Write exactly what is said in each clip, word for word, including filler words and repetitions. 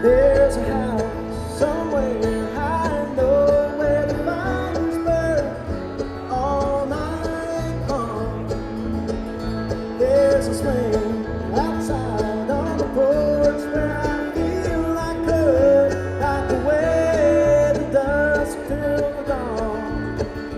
There's a house somewhere I know where the fires burn all night long. There's a swing outside on the porch where I feel like her, like the way the dusk till the dawn.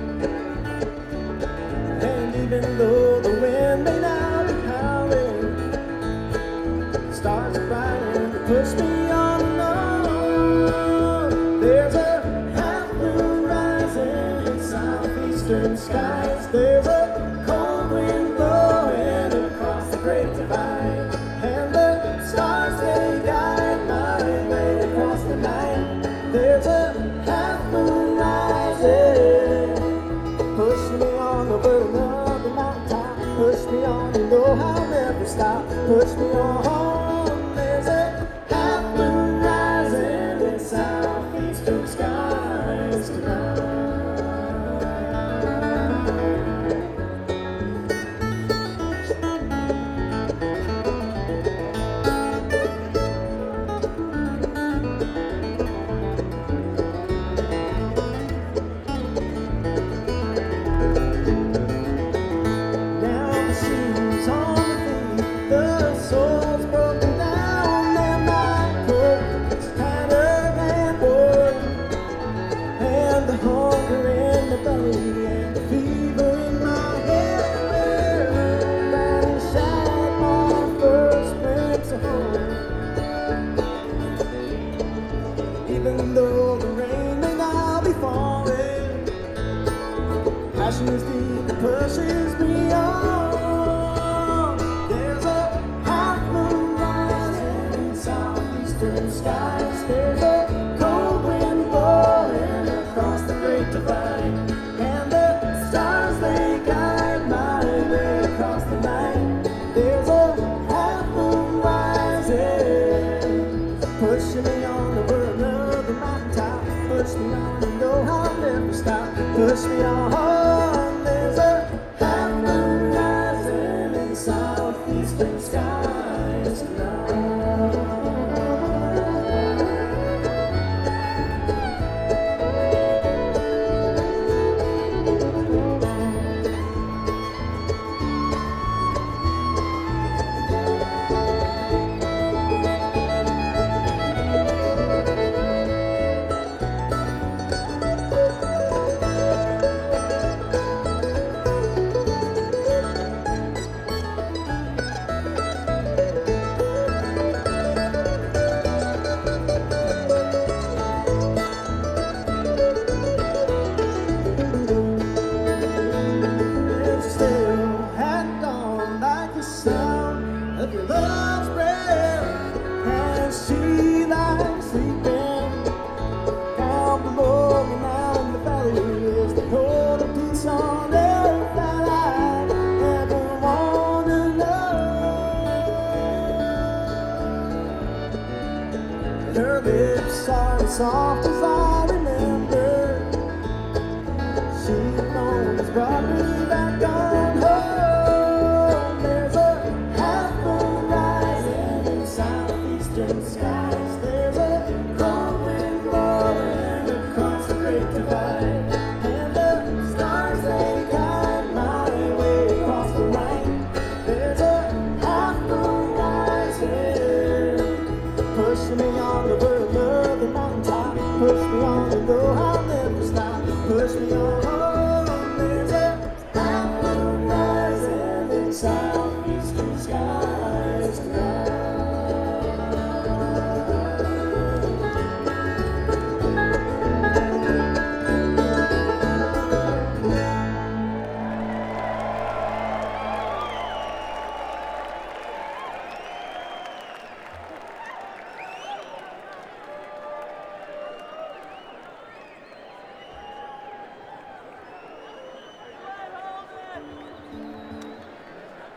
And even though the wind may now be howling, stars are bright to push me on and on. There's a half moon rising in southeastern skies. There's a cold wind blowing across the great divide, and the stars they guide my way across the night. There's a half moon rising, push me on over another mountaintop. Push me on, you know I'll never stop. Push me on. There's a half moon rising in southeastern skies tonight. Even though the rain may now be falling, passion is deep that pushes me on. There's a half moon rising in southeastern skies. There's a cold wind blowing across the great divide, and the stars they guide my way across the night. There's a half moon rising, pushing me on over another mountaintop. Push me on, you know I'll never stop. Push me on. There's a half moon rising in southeastern skies tonight. Of your love's breath, and she lies sleeping down below me now in the valley is the cold of peace on earth that I ever want to know. Her lips are as soft as I remember. She alone has brought me back on home. Skies. There's a cold wind blowing across the great divide, and the stars they guide my way across the night. There's a half moon rising, pushing me on over another mountaintop. Push me on, you know I'll never stop. Push me on. There's a half moon rising inside.